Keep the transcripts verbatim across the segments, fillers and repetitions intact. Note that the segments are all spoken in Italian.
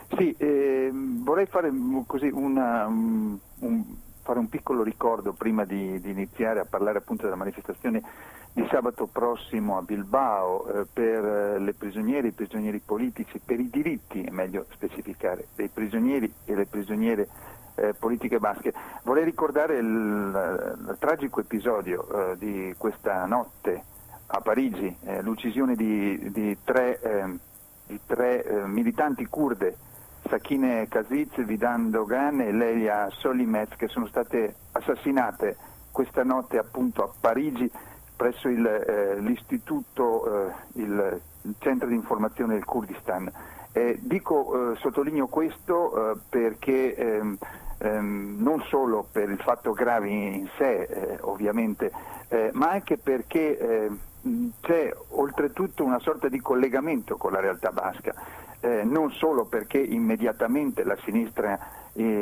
Sì, eh, vorrei fare così una, un, un, fare un piccolo ricordo prima di, di iniziare a parlare appunto della manifestazione di sabato prossimo a Bilbao eh, per eh, le prigioniere, i prigionieri politici, per i diritti, è meglio specificare, dei prigionieri e le prigioniere eh, politiche basche. Vorrei ricordare il, il, il tragico episodio eh, di questa notte a Parigi, eh, l'uccisione di, di tre, eh, di tre eh, militanti kurde, Sakine Kaziz, Vidan Dogan e Lelia Solimez, che sono state assassinate questa notte appunto a Parigi presso il, eh, l'istituto, eh, il, il centro di informazione del Kurdistan. Eh, dico, eh, sottolineo questo eh, perché ehm, ehm, non solo per il fatto grave in sé, eh, ovviamente, eh, ma anche perché eh, c'è oltretutto una sorta di collegamento con la realtà basca, eh, non solo perché immediatamente la sinistra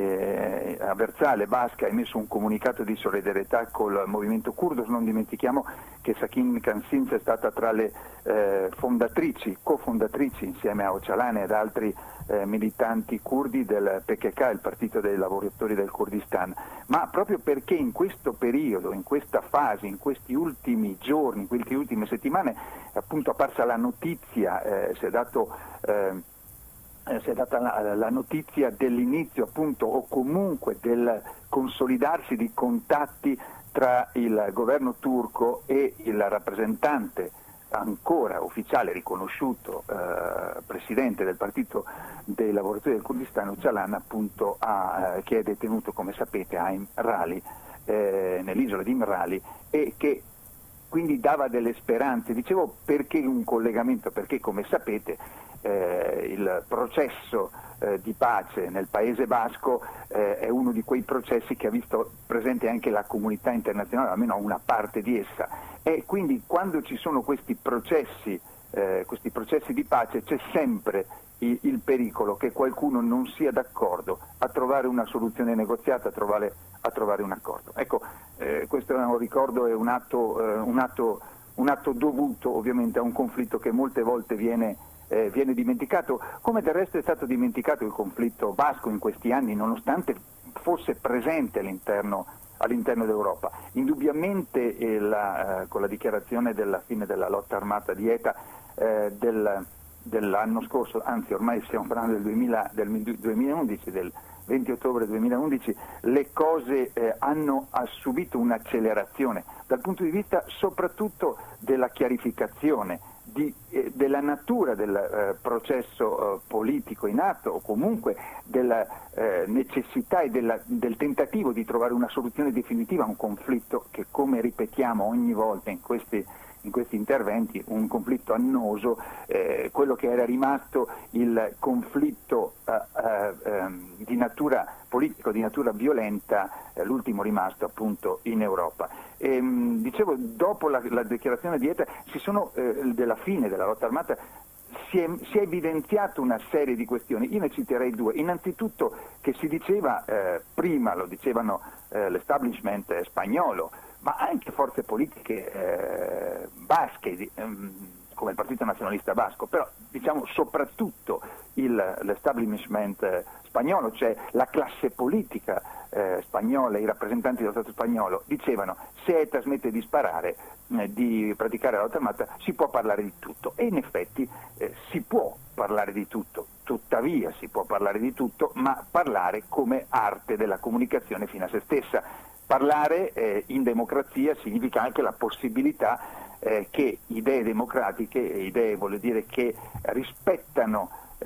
eh, avversale basca ha emesso un comunicato di solidarietà col movimento curdo. Non dimentichiamo che Sakine Kaziz è stata tra le eh, fondatrici, cofondatrici insieme a Öcalan ed altri eh, militanti curdi del P K K, il partito dei lavoratori del Kurdistan, ma proprio perché in questo periodo, in questa fase, in questi ultimi giorni, in queste ultime settimane è appunto apparsa la notizia, eh, si è dato eh, Eh, si è data la, la notizia dell'inizio appunto o comunque del consolidarsi di contatti tra il governo turco e il rappresentante ancora ufficiale riconosciuto eh, presidente del partito dei lavoratori del Kurdistan, Öcalan, appunto a, eh, che è detenuto, come sapete, a Imrali, eh, nell'isola di Imrali, e che quindi dava delle speranze. Dicevo, perché un collegamento? Perché, come sapete, Eh, il processo eh, di pace nel Paese Basco eh, è uno di quei processi che ha visto presente anche la comunità internazionale, almeno una parte di essa, e quindi quando ci sono questi processi, eh, questi processi di pace c'è sempre il, il pericolo che qualcuno non sia d'accordo a trovare una soluzione negoziata, a trovare, a trovare un accordo. Ecco, eh, questo è un ricordo, è un atto, eh, un atto, un atto dovuto ovviamente a un conflitto che molte volte viene Eh, viene dimenticato, come del resto è stato dimenticato il conflitto basco in questi anni, nonostante fosse presente all'interno, all'interno d'Europa. Indubbiamente eh, la, eh, con la dichiarazione della fine della lotta armata di ETA eh, del, dell'anno scorso, anzi ormai stiamo parlando del, duemila, del duemilaundici, del venti ottobre duemilaundici, le cose eh, hanno ha subito un'accelerazione dal punto di vista soprattutto della chiarificazione Di, eh, della natura del eh, processo eh, politico in atto, o comunque della eh, necessità e della, del tentativo di trovare una soluzione definitiva a un conflitto che, come ripetiamo ogni volta in questi, in questi interventi, un conflitto annoso, eh, quello che era rimasto il conflitto eh, eh, di natura politico, di natura violenta, eh, l'ultimo rimasto appunto in Europa. E, mh, dicevo, dopo la, la dichiarazione di ETA si sono, eh, della fine della lotta armata si è, si è evidenziato una serie di questioni. Io ne citerei due. Innanzitutto che si diceva, eh, prima lo dicevano eh, l'establishment spagnolo, ma anche forze politiche eh, basche, di, ehm, come il Partito Nazionalista Basco, però diciamo soprattutto il, l'establishment eh, spagnolo, cioè la classe politica eh, spagnola, i rappresentanti dello Stato spagnolo, dicevano: se ETA smette di sparare, eh, di praticare la lotta armata, si può parlare di tutto. E in effetti eh, si può parlare di tutto, tuttavia si può parlare di tutto, ma parlare come arte della comunicazione fino a se stessa. Parlare eh, in democrazia significa anche la possibilità eh, che idee democratiche, idee vuol dire che rispettano,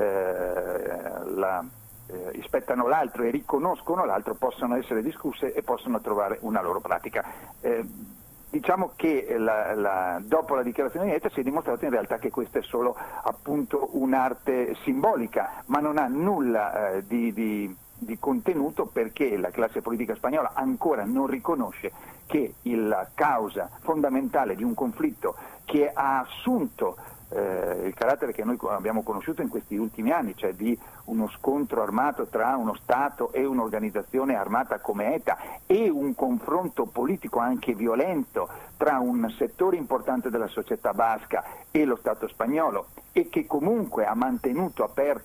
eh, la, eh, rispettano l'altro e riconoscono l'altro, possano essere discusse e possono trovare una loro pratica. Eh, diciamo che la, la, dopo la dichiarazione di ETA si è dimostrato in realtà che questa è solo appunto un'arte simbolica, ma non ha nulla eh, di, di di contenuto, perché la classe politica spagnola ancora non riconosce che la causa fondamentale di un conflitto che ha assunto eh, il carattere che noi abbiamo conosciuto in questi ultimi anni, cioè di uno scontro armato tra uno Stato e un'organizzazione armata come ETA, e un confronto politico anche violento tra un settore importante della società basca e lo Stato spagnolo, e che comunque ha mantenuto aperto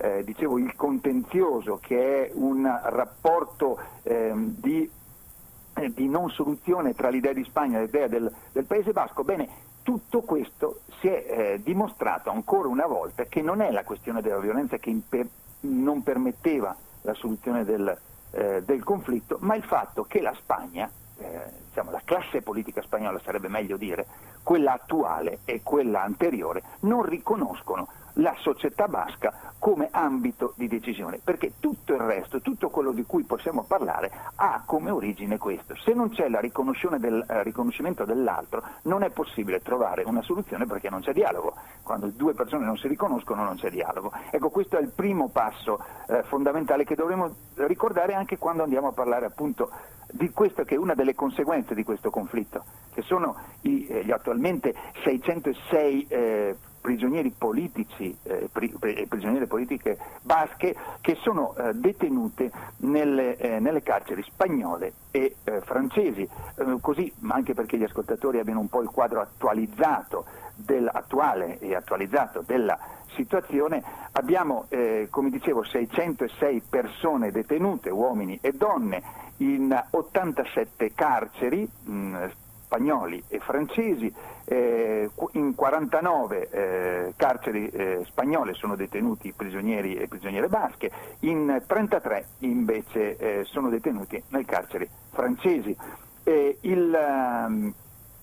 eh, dicevo, il contenzioso, che è un rapporto eh, di, eh, di non soluzione tra l'idea di Spagna e l'idea del, del Paese Basco, bene, tutto questo si è eh, dimostrato ancora una volta che non è la questione della violenza che imper- non permetteva la soluzione del, eh, del conflitto, ma il fatto che la Spagna, eh, diciamo la classe politica spagnola sarebbe meglio dire, quella attuale e quella anteriore, non riconoscono la società basca come ambito di decisione, perché tutto il resto, tutto quello di cui possiamo parlare ha come origine questo. Se non c'è la riconoscione del, eh, riconoscimento dell'altro, non è possibile trovare una soluzione, perché non c'è dialogo. Quando due persone non si riconoscono non c'è dialogo. Ecco, questo è il primo passo eh, fondamentale che dovremo ricordare anche quando andiamo a parlare appunto di questo, che è una delle conseguenze di questo conflitto, che sono i, eh, gli attualmente seicentosei eh, prigionieri politici e pri, prigioniere politiche basche che sono eh, detenute nelle, eh, nelle carceri spagnole e eh, francesi, eh, così, ma anche perché gli ascoltatori abbiano un po' il quadro attualizzato del, attuale e attualizzato della situazione. Abbiamo, eh, come dicevo, seicentosei persone detenute, uomini e donne, in ottantasette carceri mh, spagnoli e francesi, eh, in quarantanove eh, carceri eh, spagnole sono detenuti prigionieri e prigioniere basche, in trentatré invece eh, sono detenuti nel carcere francesi. Eh, il, um,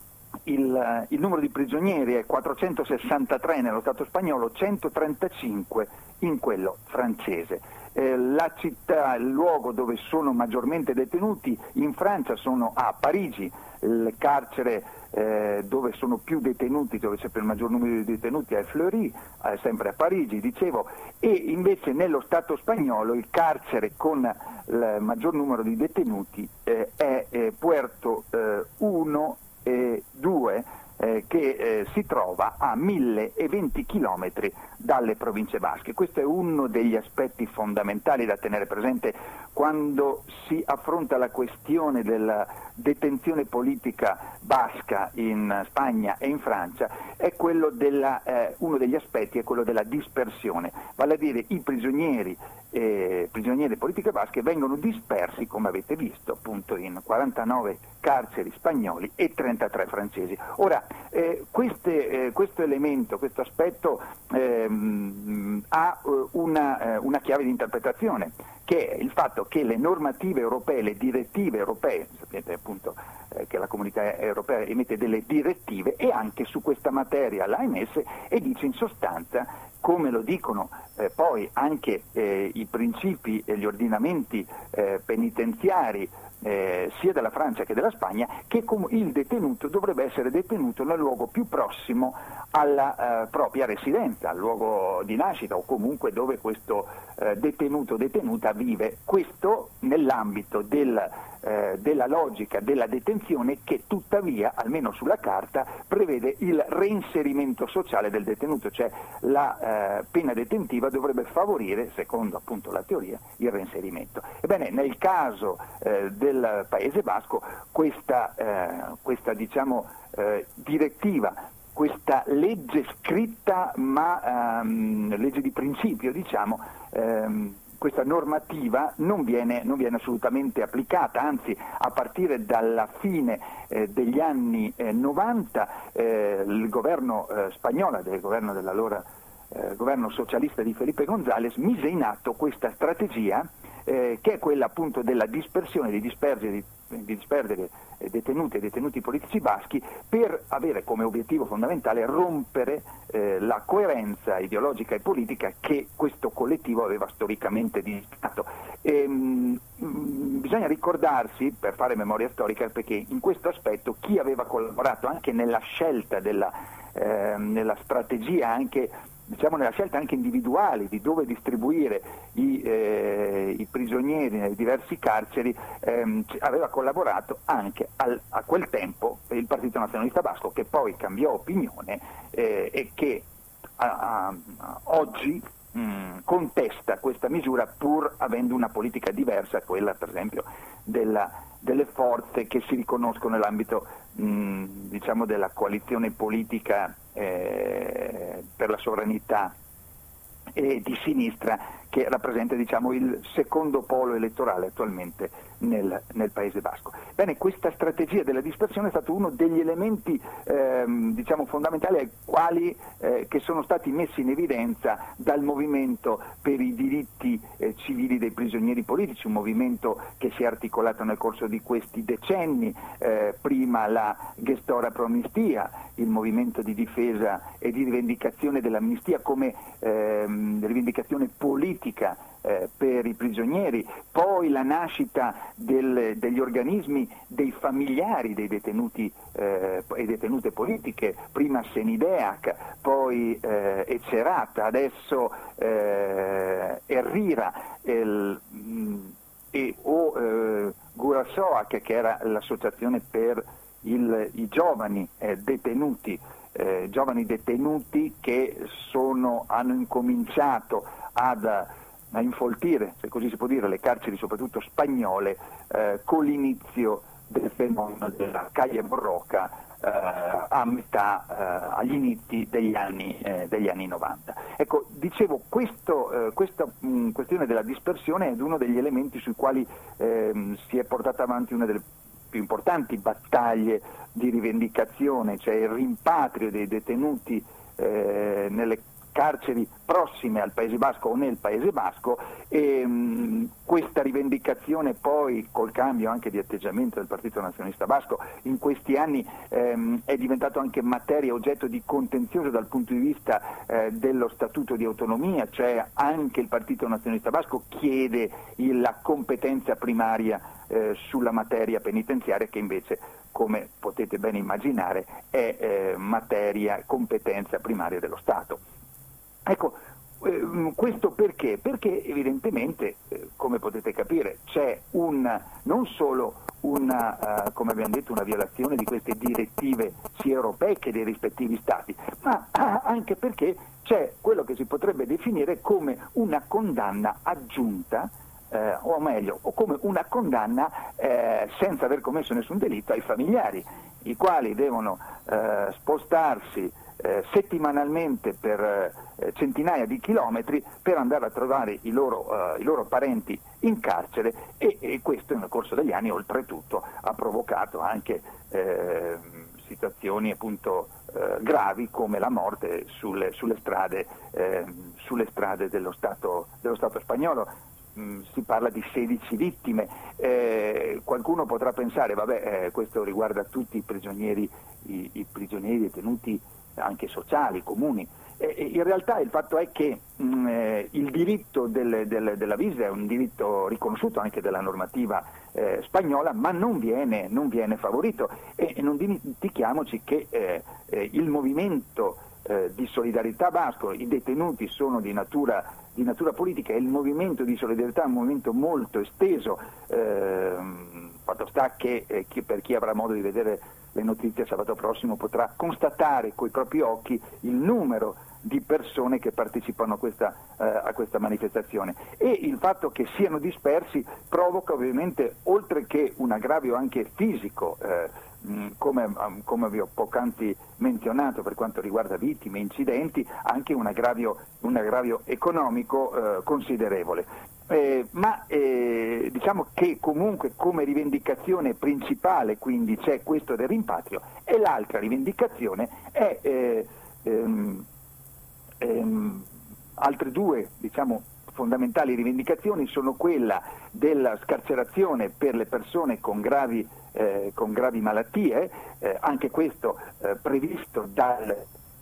il, il numero di prigionieri è quattrocentosessantatré nello Stato spagnolo, centotrentacinque in quello francese. Eh, la città, il luogo dove sono maggiormente detenuti in Francia sono a Parigi, il carcere eh, dove sono più detenuti, dove c'è per il maggior numero di detenuti è Fleury, eh, sempre a Parigi, dicevo, e invece nello Stato spagnolo il carcere con il maggior numero di detenuti eh, è eh, Puerto uno e due, eh, che eh, si trova a mille venti chilometri dalle province basche. Questo è uno degli aspetti fondamentali da tenere presente quando si affronta la questione della detenzione politica basca in Spagna e in Francia, è quello della, eh, uno degli aspetti è quello della dispersione, vale a dire i prigionieri eh, prigionieri politiche basche vengono dispersi, come avete visto, appunto in quarantanove carceri spagnoli e trentatré francesi. Ora, eh, queste, eh, questo elemento, questo aspetto ehm, ha una, eh, una chiave di interpretazione, che è il fatto che le normative europee, le direttive europee, sapete appunto eh, che la Comunità Europea emette delle direttive e anche su questa materia l'ha emesse e dice in sostanza, come lo dicono eh, poi anche eh, i principi e gli ordinamenti eh, penitenziari eh, sia della Francia che della Spagna, che com- il detenuto dovrebbe essere detenuto nel luogo più prossimo alla eh, propria residenza, al luogo di nascita o comunque dove questo eh, detenuto o detenuta vive. Questo nell'ambito del, eh, della logica della detenzione, che tuttavia, almeno sulla carta, prevede il reinserimento sociale del detenuto, cioè la eh, pena detentiva dovrebbe favorire, secondo appunto la teoria, il reinserimento. Ebbene, nel caso eh, del Paese Basco questa, eh, questa diciamo, eh, direttiva, questa legge scritta ma ehm, legge di principio, diciamo, ehm, questa normativa non viene, non viene assolutamente applicata, anzi a partire dalla fine eh, degli anni eh, novanta eh, il governo eh, spagnolo, del governo dell'allora eh, governo socialista di Felipe González, mise in atto questa strategia eh, che è quella appunto della dispersione, di disperdere, di, di disperdere detenuti e detenuti politici baschi, per avere come obiettivo fondamentale rompere eh, la coerenza ideologica e politica che questo collettivo aveva storicamente dimostrato. Ehm, bisogna ricordarsi, per fare memoria storica, perché in questo aspetto chi aveva collaborato anche nella scelta della, eh, nella strategia, anche diciamo nella scelta anche individuale di dove distribuire i, eh, i prigionieri nei diversi carceri, ehm, aveva collaborato anche al, a quel tempo il Partito Nazionalista Basco, che poi cambiò opinione eh, e che a, a, oggi mh, contesta questa misura, pur avendo una politica diversa, quella per esempio della, delle forze che si riconoscono nell'ambito mh, diciamo della coalizione politica eh, per la sovranità e di sinistra, che rappresenta, diciamo, il secondo polo elettorale attualmente nel, nel Paese Basco. Bene, questa strategia della dispersione è stato uno degli elementi ehm, diciamo fondamentali ai quali eh, che sono stati messi in evidenza dal movimento per i diritti eh, civili dei prigionieri politici, un movimento che si è articolato nel corso di questi decenni, eh, prima la Gestora Pro Amnistia, il movimento di difesa e di rivendicazione dell'amnistia come ehm, rivendicazione politica eh, per i prigionieri, poi la nascita del, degli organismi dei familiari dei detenuti eh, e detenute politiche, prima Senideac, poi eh, Ecerat, adesso eh, Errira el, mh, e o eh, Gurasoac, che era l'associazione per il, i giovani eh, detenuti, eh, giovani detenuti che sono, hanno incominciato ad a infoltire, se così si può dire, le carceri soprattutto spagnole eh, con l'inizio del fenomeno della Calle Borroca eh, a metà, eh, agli inizi degli anni, eh, degli anni novanta. Ecco, dicevo, questo, eh, questa mh, questione della dispersione è uno degli elementi sui quali eh, si è portata avanti una delle più importanti battaglie di rivendicazione, cioè il rimpatrio dei detenuti eh, nelle carceri prossime al Paese Basco o nel Paese Basco, e mh, questa rivendicazizione poi, col cambio anche di atteggiamento del Partito Nazionalista Basco, in questi anni ehm, è diventato anche materia, oggetto di contenzioso dal punto di vista eh, dello Statuto di autonomia, cioè anche il Partito Nazionalista Basco chiede il, la competenza primaria eh, sulla materia penitenziaria, che invece, come potete ben immaginare, è eh, materia, competenza primaria dello Stato. Ecco, eh, questo perché? Perché evidentemente, eh, come potete capire, c'è un, non solo una, uh, come abbiamo detto, una violazione di queste direttive sia europee che dei rispettivi Stati, ma ah, anche perché c'è quello che si potrebbe definire come una condanna aggiunta, eh, o meglio, o come una condanna eh, senza aver commesso nessun delitto ai familiari, i quali devono eh, spostarsi Eh, settimanalmente per eh, centinaia di chilometri per andare a trovare i loro, eh, i loro parenti in carcere, e, e questo nel corso degli anni oltretutto ha provocato anche eh, situazioni appunto eh, gravi come la morte sulle, sulle, strade, eh, sulle strade dello Stato, dello Stato spagnolo. Mm, si parla di sedici vittime. Eh, qualcuno potrà pensare, vabbè, eh, questo riguarda tutti i prigionieri, i, i prigionieri detenuti anche sociali, comuni. E in realtà il fatto è che mh, eh, il diritto del, del, della visita è un diritto riconosciuto anche dalla normativa eh, spagnola, ma non viene, non viene favorito, e, e non dimentichiamoci che eh, eh, il movimento eh, di solidarietà basco, i detenuti sono di natura, di natura politica, e il movimento di solidarietà è un movimento molto esteso, eh, fatto sta che, eh, che per chi avrà modo di vedere le notizie sabato prossimo potrà constatare coi propri occhi il numero di persone che partecipano a questa, eh, a questa manifestazione, e il fatto che siano dispersi provoca ovviamente, oltre che un aggravio anche fisico, eh, mh, come, come vi ho poc'anzi menzionato per quanto riguarda vittime e incidenti, anche un aggravio, un aggravio economico eh, considerevole. Eh, ma eh, diciamo che comunque come rivendicazione principale quindi c'è questo del rimpatrio, e l'altra rivendicazione è eh, ehm, ehm, altre due, diciamo, fondamentali rivendicazioni sono quella della scarcerazione per le persone con gravi, eh, con gravi malattie, eh, anche questo eh, previsto dalle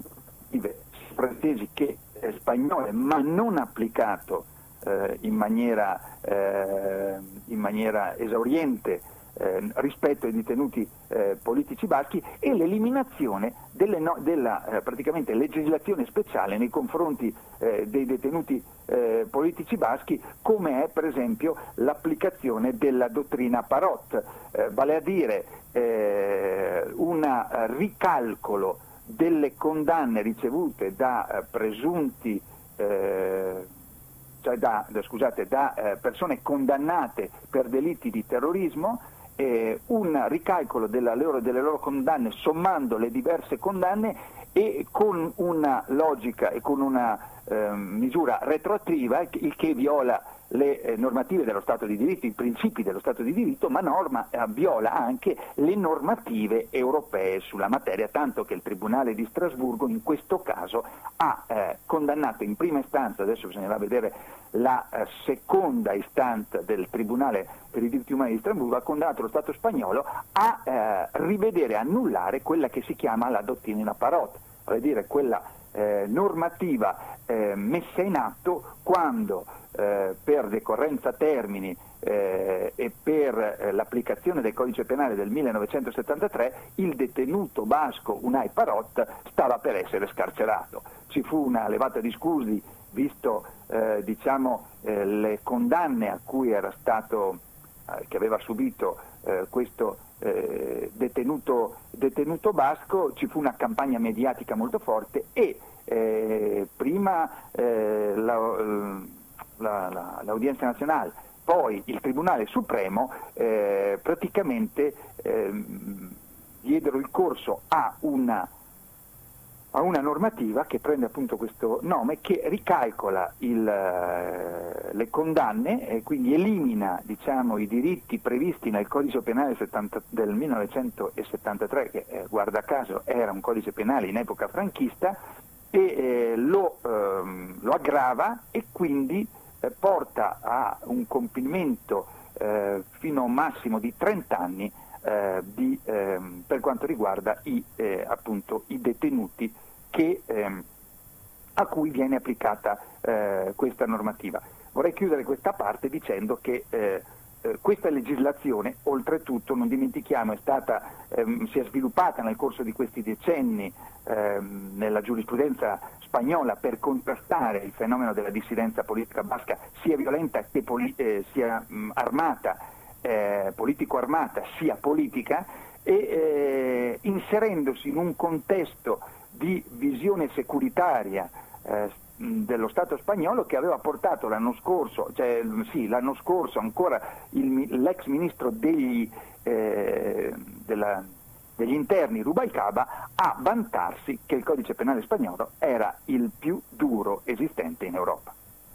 francesi che è spagnole, ma non applicato Eh, in, maniera, eh, in maniera esauriente eh, rispetto ai detenuti eh, politici baschi, e l'eliminazione delle no, della eh, praticamente legislazione speciale nei confronti eh, dei detenuti eh, politici baschi, come è per esempio l'applicazione della dottrina Parot, eh, vale a dire eh, un ricalcolo delle condanne ricevute da eh, presunti eh, cioè da, scusate, da eh, persone condannate per delitti di terrorismo, eh, un ricalcolo della loro, delle loro condanne, sommando le diverse condanne, e con una logica e con una eh, misura retroattiva, il che viola le eh, normative dello Stato di diritto, i principi dello Stato di diritto, ma norma, eh, viola anche le normative europee sulla materia, tanto che il Tribunale di Strasburgo in questo caso ha eh, condannato in prima istanza, adesso bisognerà vedere la eh, seconda istanza del Tribunale per i diritti umani di Strasburgo, ha condannato lo Stato spagnolo a eh, rivedere e annullare quella che si chiama la dottrina Parot, vale dire quella eh, normativa eh, messa in atto quando eh, per decorrenza termini eh, e per eh, l'applicazione del codice penale del millenovecentosettantatré il detenuto basco Unai Parot stava per essere scarcerato. Ci fu una levata di scudi visto eh, diciamo, eh, le condanne a cui era stato, eh, che aveva subito eh, questo eh, detenuto, detenuto basco, ci fu una campagna mediatica molto forte e eh, prima eh, la, la, la, l'Udienza nazionale, poi il Tribunale Supremo eh, praticamente eh, diedero il corso a una a una normativa che prende appunto questo nome, che ricalcola il, le condanne e quindi elimina diciamo, i diritti previsti nel codice penale settanta, del millenovecentosettantatré, che eh, guarda caso era un codice penale in epoca franchista, e eh, lo, ehm, lo aggrava e quindi eh, porta a un compimento eh, fino a un massimo di trenta anni eh, di, ehm, per quanto riguarda i, eh, appunto, i detenuti che, ehm, a cui viene applicata eh, questa normativa. Vorrei chiudere questa parte dicendo che eh, eh, questa legislazione, oltretutto, non dimentichiamo, è stata, ehm, si è sviluppata nel corso di questi decenni ehm, nella giurisprudenza spagnola per contrastare il fenomeno della dissidenza politica basca, sia violenta che poli- eh, sia mh, armata, eh, politico-armata, sia politica, e eh, inserendosi in un contesto di visione securitaria eh, dello Stato spagnolo che aveva portato l'anno scorso, cioè sì, l'anno scorso ancora il, l'ex ministro degli, eh, della, degli interni Rubalcaba a vantarsi che il codice penale spagnolo era il più duro esistente in Europa.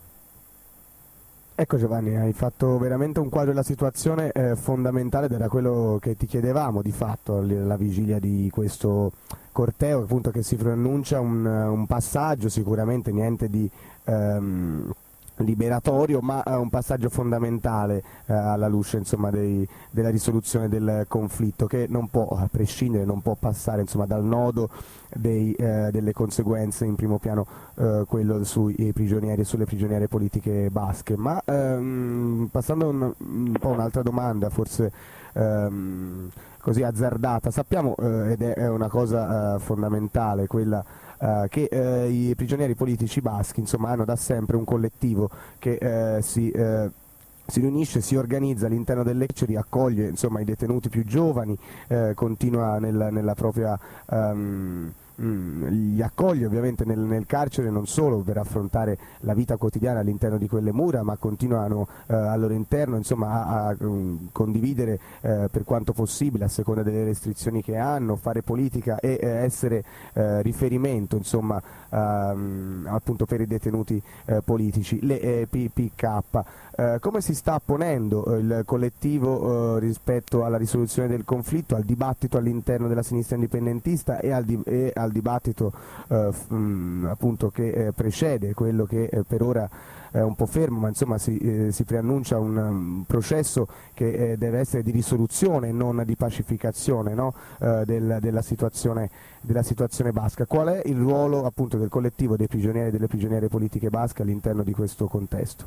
Ecco Giovanni, hai fatto veramente un quadro della situazione eh, fondamentale ed era quello che ti chiedevamo di fatto alla vigilia di questo corteo, appunto, che si preannuncia un, un passaggio, sicuramente niente di ehm, liberatorio, ma un passaggio fondamentale eh, alla luce insomma, dei, della risoluzione del conflitto, che non può a prescindere, non può passare insomma, dal nodo dei, eh, delle conseguenze, in primo piano eh, quello sui prigionieri e sulle prigioniere politiche basche. Ma ehm, passando a un, un po' un'altra domanda, forse ehm, così azzardata, sappiamo eh, ed è una cosa eh, fondamentale quella Uh, che uh, i prigionieri politici baschi insomma, hanno da sempre un collettivo che uh, si, uh, si riunisce, si organizza all'interno delle carceri, accoglie insomma, i detenuti più giovani, uh, continua nel, nella propria... Um, li accoglie ovviamente nel, nel carcere non solo per affrontare la vita quotidiana all'interno di quelle mura, ma continuano eh, al loro interno insomma, a, a um, condividere eh, per quanto possibile, a seconda delle restrizioni che hanno, fare politica e eh, essere eh, riferimento insomma, ehm, appunto per i detenuti eh, politici, le eh, P P K. Eh, come si sta ponendo eh, il collettivo eh, rispetto alla risoluzione del conflitto, al dibattito all'interno della sinistra indipendentista e al, di- e al dibattito eh, f- mh, appunto che eh, precede quello che eh, per ora è un po' fermo, ma insomma si, eh, si preannuncia un, un processo che eh, deve essere di risoluzione, non di pacificazione, no? eh, del, della, situazione, della situazione basca. Qual è il ruolo appunto del collettivo dei prigionieri e delle prigioniere politiche basche all'interno di questo contesto?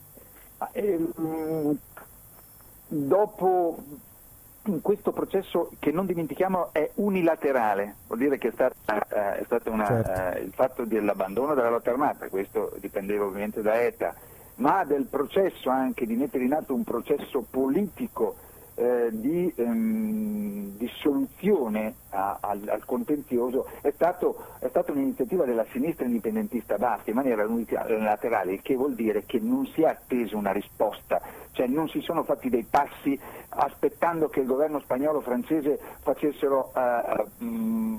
Ehm, dopo in questo processo, che non dimentichiamo è unilaterale, vuol dire che è stata, eh, è stato una, certo. eh, il fatto dell'abbandono della lotta armata, questo dipendeva ovviamente da E T A, ma del processo anche di mettere in atto un processo politico eh, di, ehm, di soluzione a, al, al contenzioso è, stato, è stata un'iniziativa della sinistra indipendentista basca in maniera unilaterale, il che vuol dire che non si è attesa una risposta, cioè non si sono fatti dei passi aspettando che il governo spagnolo o francese facessero uh, um,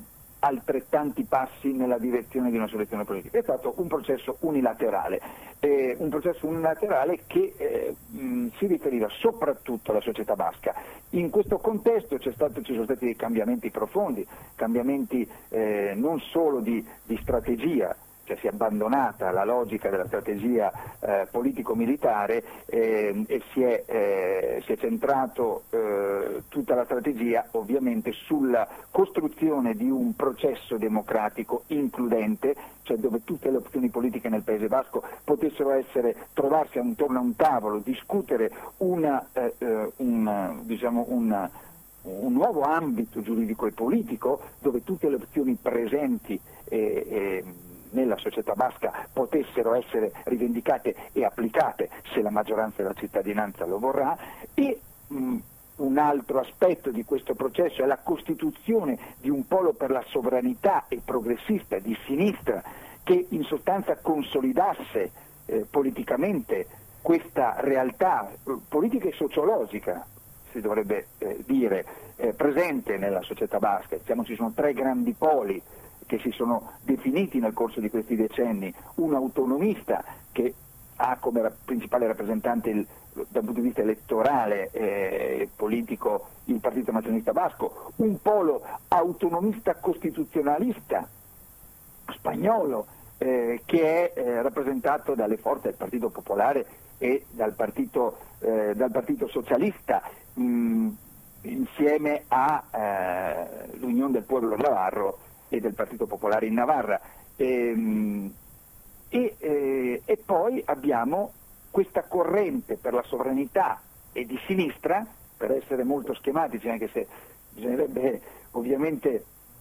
altrettanti passi nella direzione di una soluzione politica. È stato un processo unilaterale, eh, un processo unilaterale che eh, mh, si riferiva soprattutto alla società basca. In questo contesto c'è stato, ci sono stati dei cambiamenti profondi, cambiamenti eh, non solo di, di strategia, cioè si è abbandonata la logica della strategia eh, politico-militare eh, e si è, eh, si è centrato eh, tutta la strategia ovviamente sulla costruzione di un processo democratico includente, cioè dove tutte le opzioni politiche nel Paese Basco potessero essere, trovarsi intorno a un tavolo, discutere una, eh, una, diciamo una, un nuovo ambito giuridico e politico dove tutte le opzioni presenti eh, eh, nella società basca potessero essere rivendicate e applicate se la maggioranza della cittadinanza lo vorrà. E mh, un altro aspetto di questo processo è la costituzione di un polo per la sovranità e progressista di sinistra che in sostanza consolidasse eh, politicamente questa realtà eh, politica e sociologica, si dovrebbe eh, dire, eh, presente nella società basca. Diciamo, ci sono tre grandi poli che si sono definiti nel corso di questi decenni: un autonomista che ha come ra- principale rappresentante il, dal punto di vista elettorale e eh, politico il Partito Nazionalista Basco, un polo autonomista costituzionalista spagnolo eh, che è eh, rappresentato dalle forze del Partito Popolare e dal Partito, eh, dal partito Socialista, mh, insieme all'Unione eh, del Pueblo Navarro e del Partito Popolare in Navarra. E, e, e, e poi abbiamo questa corrente per la sovranità e di sinistra, per essere molto schematici, anche se bisognerebbe ovviamente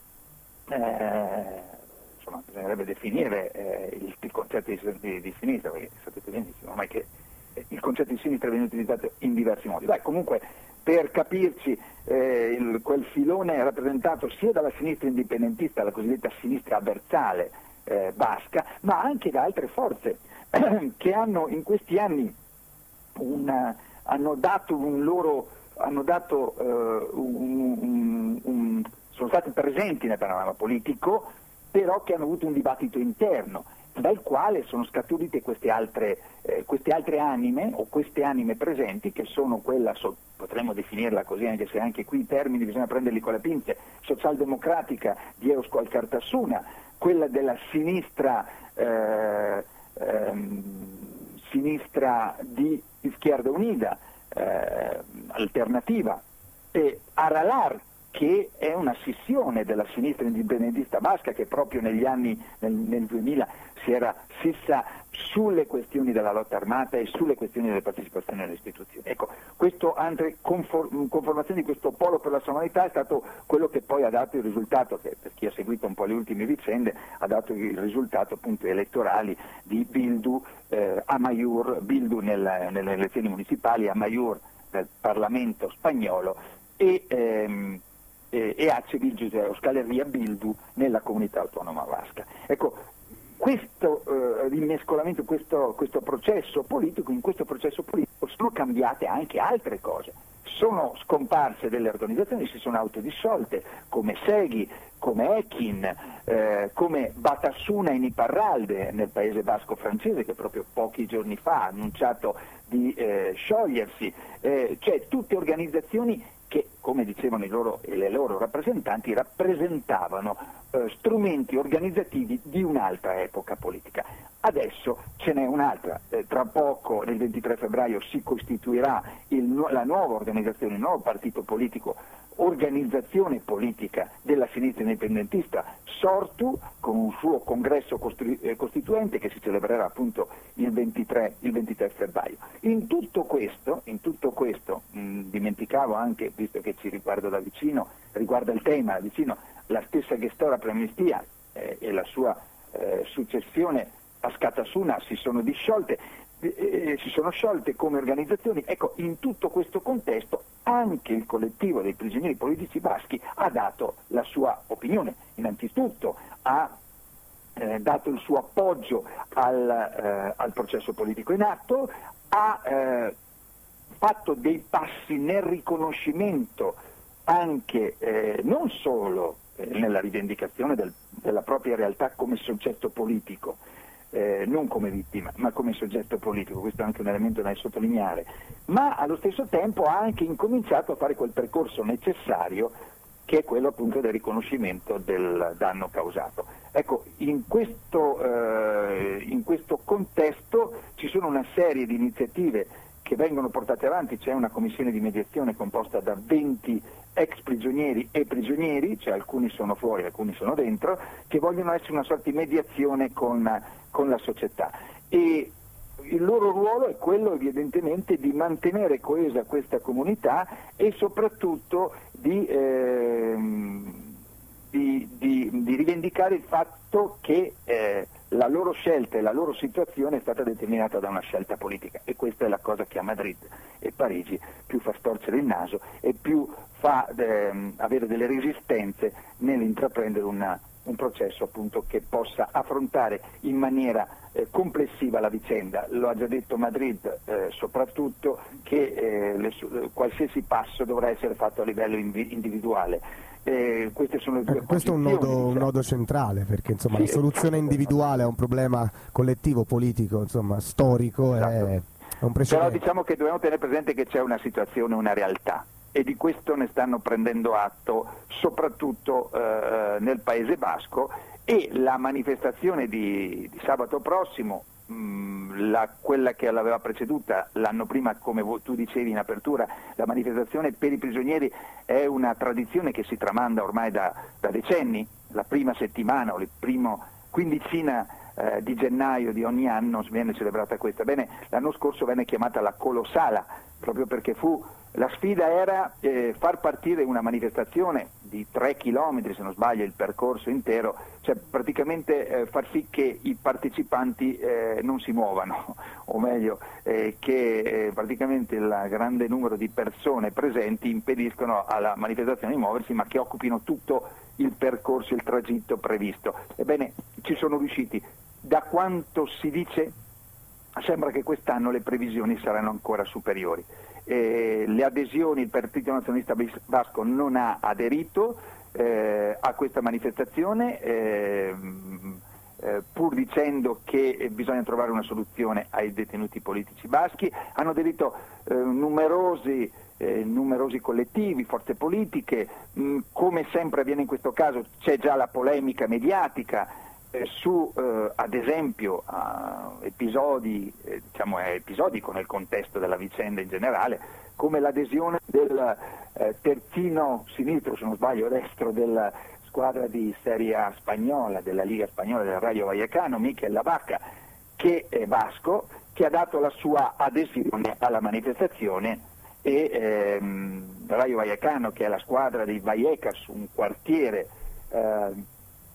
eh, insomma, bisognerebbe definire eh, il, il concetto di, di, di sinistra, perché sapete benissimo ormai che il concetto di sinistra viene utilizzato in diversi modi. Beh, comunque, per capirci, eh, il, quel filone è rappresentato sia dalla sinistra indipendentista, la cosiddetta sinistra berzale eh, basca, ma anche da altre forze che hanno in questi anni una, hanno dato un loro, hanno dato, eh, un, un, un, sono stati presenti nel panorama politico, però che hanno avuto un dibattito interno, dal quale sono scaturite queste altre, eh, queste altre anime, o queste anime presenti, che sono quella, so, potremmo definirla così, anche se anche qui i termini bisogna prenderli con le pinze, socialdemocratica di Eusko Alkartasuna, quella della sinistra, eh, ehm, sinistra di Izquierda Unida, eh, alternativa, e Aralar, che è una scissione della sinistra indipendentista basca che proprio negli anni, nel, nel duemila, si era fissa sulle questioni della lotta armata e sulle questioni della partecipazione alle istituzioni. Ecco, questo anche conform, conformazione di questo polo per la sovranità è stato quello che poi ha dato il risultato, che per chi ha seguito un po' le ultime vicende, ha dato il risultato appunto elettorali di Bildu, eh, Amaiur, Bildu nel, nelle elezioni municipali, Amaiur nel Parlamento spagnolo e ehm, e Acebil Giuseppe Euskal Herria Bildu nella comunità autonoma basca. Ecco, questo eh, rimescolamento, questo, questo processo politico, in questo processo politico sono cambiate anche altre cose. Sono scomparse delle organizzazioni, si sono autodissolte, come Seghi, come Ekin, eh, come Batasuna in Iparralde nel paese basco francese, che proprio pochi giorni fa ha annunciato di eh, sciogliersi, eh, cioè tutte organizzazioni che, come dicevano i loro e le loro rappresentanti, rappresentavano eh, strumenti organizzativi di un'altra epoca politica. Adesso ce n'è un'altra, eh, tra poco, nel ventitré febbraio, si costituirà il, la nuova organizzazione, il nuovo partito politico, organizzazione politica della sinistra indipendentista, Sortu, con un suo congresso costru- eh, costituente che si celebrerà appunto il ventitré, il ventitré febbraio. In tutto questo, in tutto questo mh, dimenticavo anche, visto che ci riguarda da vicino, riguarda il tema da vicino, la stessa gestora per Amnistia eh, e la sua eh, successione a Scatasuna si sono disciolte, eh, si sono sciolte come organizzazioni. Ecco, in tutto questo contesto anche il collettivo dei prigionieri politici baschi ha dato la sua opinione. Innanzitutto ha eh, dato il suo appoggio al, eh, al processo politico in atto, ha eh, fatto dei passi nel riconoscimento anche eh, non solo eh, nella rivendicazione del, della propria realtà come soggetto politico, eh, non come vittima, ma come soggetto politico. Questo è anche un elemento da sottolineare, ma allo stesso tempo ha anche incominciato a fare quel percorso necessario che è quello appunto del riconoscimento del danno causato. Ecco, in questo, eh, in questo contesto ci sono una serie di iniziative che vengono portate avanti. C'è una commissione di mediazione composta da venti ex prigionieri e prigionieri, cioè alcuni sono fuori, alcuni sono dentro, che vogliono essere una sorta di mediazione con, con la società. E il loro ruolo è quello evidentemente di mantenere coesa questa comunità e soprattutto di, ehm, di, di, di rivendicare il fatto che eh, la loro scelta e la loro situazione è stata determinata da una scelta politica, e questa è la cosa che a Madrid e Parigi più fa storcere il naso e più fa ehm, avere delle resistenze nell'intraprendere una, un processo appunto che possa affrontare in maniera eh, complessiva la vicenda. Lo ha già detto Madrid eh, soprattutto che eh, le, qualsiasi passo dovrà essere fatto a livello invi- individuale. Eh, queste sono le due eh, questo è un nodo, un nodo centrale, perché insomma, sì, la soluzione individuale a un problema collettivo, politico, insomma, storico, esatto. è, è un precedente. Però diciamo che dobbiamo tenere presente che c'è una situazione, una realtà, e di questo ne stanno prendendo atto soprattutto eh, nel Paese Basco, e la manifestazione di, di sabato prossimo, mh, la, quella che l'aveva preceduta l'anno prima, come tu dicevi in apertura, la manifestazione per i prigionieri è una tradizione che si tramanda ormai da, da decenni. La prima settimana o la prima quindicina eh, di gennaio di ogni anno viene celebrata questa. Bene, l'anno scorso venne chiamata la Colossala, proprio perché fu la sfida era eh, far partire una manifestazione di tre chilometri, se non sbaglio il percorso intero, cioè praticamente eh, far sì che i partecipanti eh, non si muovano, o meglio eh, che eh, praticamente il grande numero di persone presenti impediscono alla manifestazione di muoversi, ma che occupino tutto il percorso, il tragitto previsto. Ebbene, ci sono riusciti. Da quanto si dice, sembra che quest'anno le previsioni saranno ancora superiori. Eh, le adesioni, il Partito Nazionalista Basco non ha aderito eh, a questa manifestazione, eh, eh, pur dicendo che bisogna trovare una soluzione ai detenuti politici baschi. Hanno aderito eh, numerosi, eh, numerosi collettivi, forze politiche. Mh, come sempre avviene in questo caso, c'è già la polemica mediatica su eh, ad esempio uh, episodi, eh, diciamo è episodico nel contesto della vicenda in generale, come l'adesione del eh, terzino sinistro, se non sbaglio destro, della squadra di Serie A spagnola, della Liga spagnola, del Rayo Vallecano, Mikel Labaca, che è basco, che ha dato la sua adesione alla manifestazione, e ehm, Rayo Vallecano, che è la squadra di Vallecas, un quartiere eh,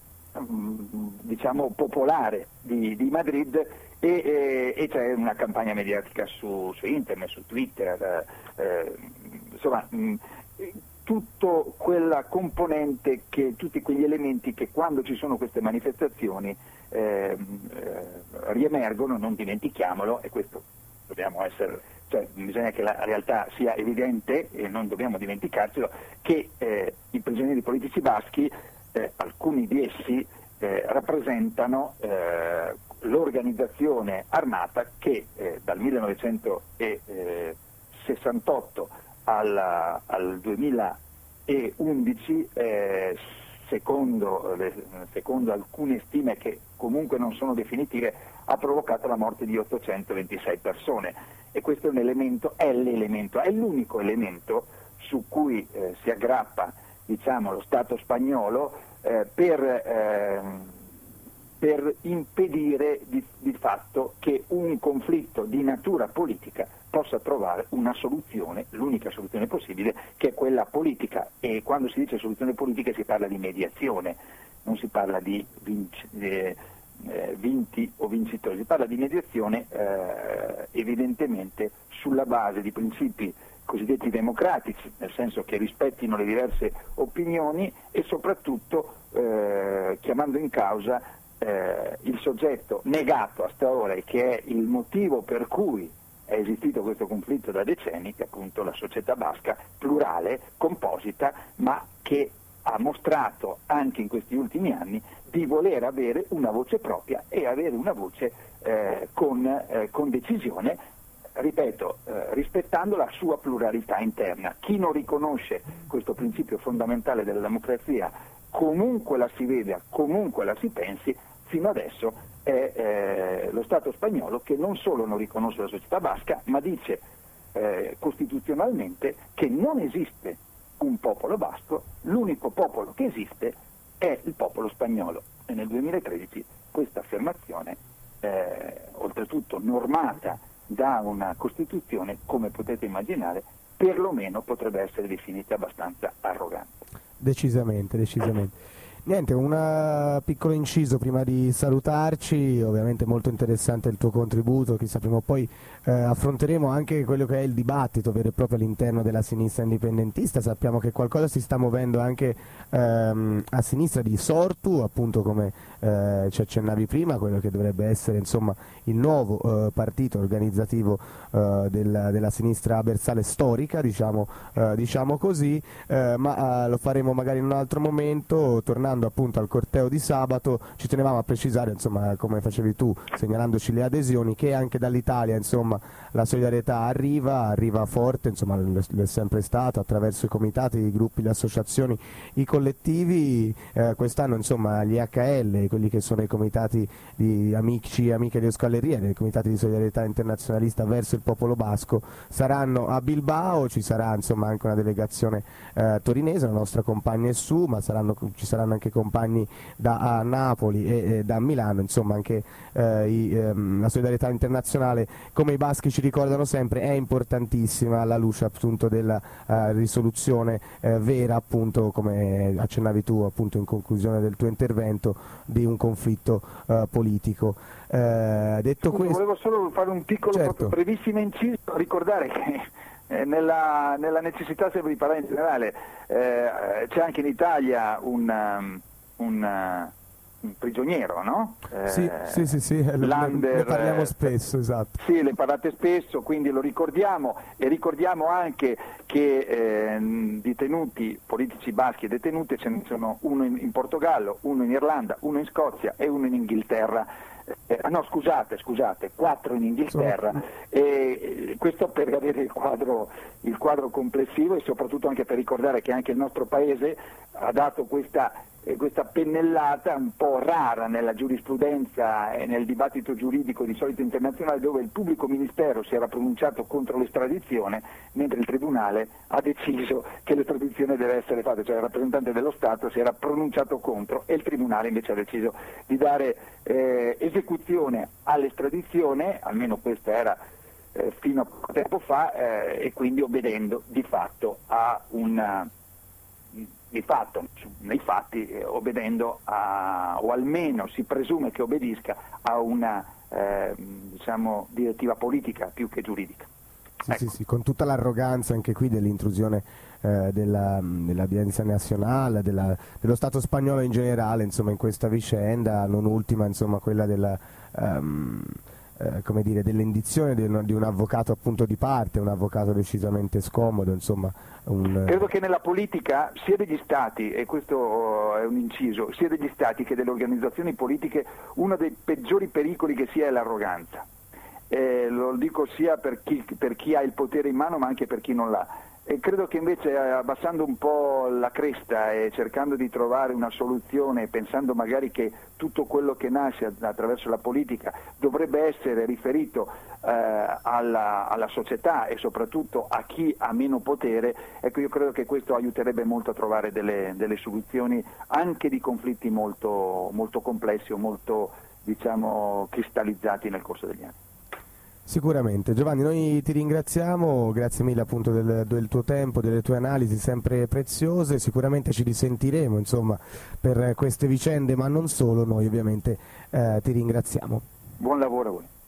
diciamo popolare di, di Madrid, e, e, e c'è una campagna mediatica su, su internet, su Twitter, eh, insomma mh, tutto quella componente, che tutti quegli elementi che quando ci sono queste manifestazioni eh, eh, riemergono, non dimentichiamolo, e questo dobbiamo essere, cioè bisogna che la realtà sia evidente e non dobbiamo dimenticarcelo, che eh, i prigionieri politici baschi, Eh, alcuni di essi eh, rappresentano eh, l'organizzazione armata che eh, dal millenovecentosessantotto al, al duemilaundici, eh, secondo, le, secondo alcune stime che comunque non sono definitive, ha provocato la morte di ottocentoventisei persone. E questo è un elemento, è l'elemento, è l'unico elemento su cui eh, si aggrappa, diciamo, lo Stato spagnolo eh, per, eh, per impedire di, di fatto che un conflitto di natura politica possa trovare una soluzione, l'unica soluzione possibile, che è quella politica. E quando si dice soluzione politica si parla di mediazione, non si parla di vinci, eh, eh, vinti o vincitori, si parla di mediazione eh, evidentemente sulla base di principi cosiddetti democratici, nel senso che rispettino le diverse opinioni, e soprattutto eh, chiamando in causa eh, il soggetto negato a sta e che è il motivo per cui è esistito questo conflitto da decenni, che è appunto la società basca, plurale, composita, ma che ha mostrato anche in questi ultimi anni di voler avere una voce propria e avere una voce eh, con, eh, con decisione, ripeto, eh, rispettando la sua pluralità interna. Chi non riconosce questo principio fondamentale della democrazia, comunque la si veda, comunque la si pensi, fino adesso è eh, lo Stato spagnolo, che non solo non riconosce la società basca, ma dice eh, costituzionalmente che non esiste un popolo basco, l'unico popolo che esiste è il popolo spagnolo. E nel duemilatredici questa affermazione, eh, oltretutto normata da una Costituzione, come potete immaginare, perlomeno potrebbe essere definita abbastanza arrogante. Decisamente, decisamente. Niente, un piccolo inciso prima di salutarci. Ovviamente molto interessante il tuo contributo, chissà prima o poi eh, affronteremo anche quello che è il dibattito vero e proprio all'interno della sinistra indipendentista. Sappiamo che qualcosa si sta muovendo anche ehm, a sinistra di Sortu, appunto come eh, ci accennavi prima, quello che dovrebbe essere insomma il nuovo eh, partito organizzativo eh, della, della sinistra abbersale storica, diciamo, eh, diciamo così, eh, ma eh, lo faremo magari in un altro momento. Tornando appunto al corteo di sabato, ci tenevamo a precisare, insomma, come facevi tu segnalandoci le adesioni, che anche dall'Italia insomma la solidarietà arriva, arriva forte, insomma lo è sempre stato attraverso i comitati, i gruppi, le associazioni, i collettivi. Eh, quest'anno insomma gli H L, quelli che sono i comitati di amici e amiche di Euskalleria, dei comitati di solidarietà internazionalista verso il popolo basco, saranno a Bilbao. Ci sarà insomma anche una delegazione eh, torinese, la nostra compagna è su, ma saranno, ci saranno anche compagni da Napoli e, e da Milano, insomma anche eh, i, ehm, la solidarietà internazionale, come i baschi ci ricordano sempre, è importantissima alla luce appunto della uh, risoluzione eh, vera, appunto come accennavi tu appunto in conclusione del tuo intervento, di un conflitto uh, politico. Eh, detto Scusa, questo, volevo solo fare un piccolo, certo, brevissimo inciso, ricordare che Eh, nella, nella necessità sempre di parlare in generale, eh, c'è anche in Italia un, um, un, uh, un prigioniero, no? Eh, sì, sì, sì, sì, Lander, ne parliamo spesso, esatto. Sì, le parlate spesso, quindi lo ricordiamo, e ricordiamo anche che eh, detenuti, politici baschi e detenuti, ce ne sono uno in, in Portogallo, uno in Irlanda, uno in Scozia e uno in Inghilterra. Eh, no, scusate, scusate, quattro in Inghilterra, e questo per avere il quadro, il quadro complessivo, e soprattutto anche per ricordare che anche il nostro paese ha dato questa, eh, questa pennellata un po' rara nella giurisprudenza e nel dibattito giuridico di solito internazionale, dove il pubblico ministero si era pronunciato contro l'estradizione, mentre il tribunale ha deciso che l'estradizione deve essere fatta, cioè il rappresentante dello Stato si era pronunciato contro e il tribunale invece ha deciso di dare eh, esecuzione all'estradizione, almeno questa era eh, fino a poco tempo fa, eh, e quindi obbedendo di fatto a una di fatto, nei fatti, eh, obbedendo a, o almeno si presume che obbedisca a una eh, diciamo direttiva politica più che giuridica. Sì, ecco. sì, sì, con tutta l'arroganza anche qui dell'intrusione eh, della, dell'Audiencia Nazionale, della, dello Stato spagnolo in generale, insomma, in questa vicenda, non ultima insomma quella della um, eh, come dire, dell'indizione di un, di un avvocato appunto di parte, un avvocato decisamente scomodo, insomma. Un... Credo che nella politica sia degli Stati, e questo è un inciso, sia degli Stati che delle organizzazioni politiche, uno dei peggiori pericoli che sia è l'arroganza. Eh, lo dico sia per chi, per chi ha il potere in mano, ma anche per chi non l'ha. E credo che invece, abbassando un po' la cresta e cercando di trovare una soluzione, pensando magari che tutto quello che nasce attraverso la politica dovrebbe essere riferito eh, alla, alla società e soprattutto a chi ha meno potere, ecco, io credo che questo aiuterebbe molto a trovare delle, delle soluzioni anche di conflitti molto, molto complessi o molto, diciamo, cristallizzati nel corso degli anni. Sicuramente. Giovanni, noi ti ringraziamo, grazie mille appunto del, del tuo tempo, delle tue analisi sempre preziose, sicuramente ci risentiremo insomma per queste vicende, ma non solo, noi ovviamente eh, ti ringraziamo. Buon lavoro a voi.